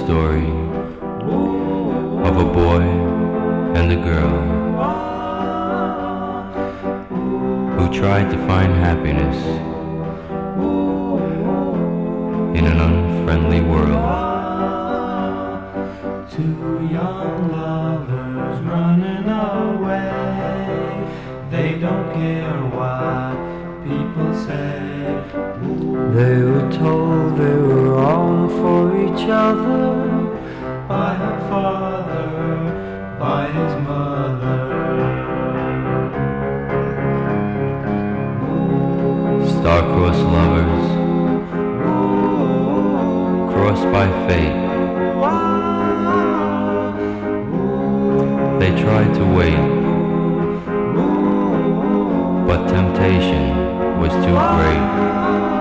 story of a boy and a girl who tried to find happiness in an unfriendly world. Two young lovers running away. They don't care what people say. They were told they were wrong for each other By her father, by his mother. Star-crossed lovers, crossed by fate. They tried to wait, but temptation was too great.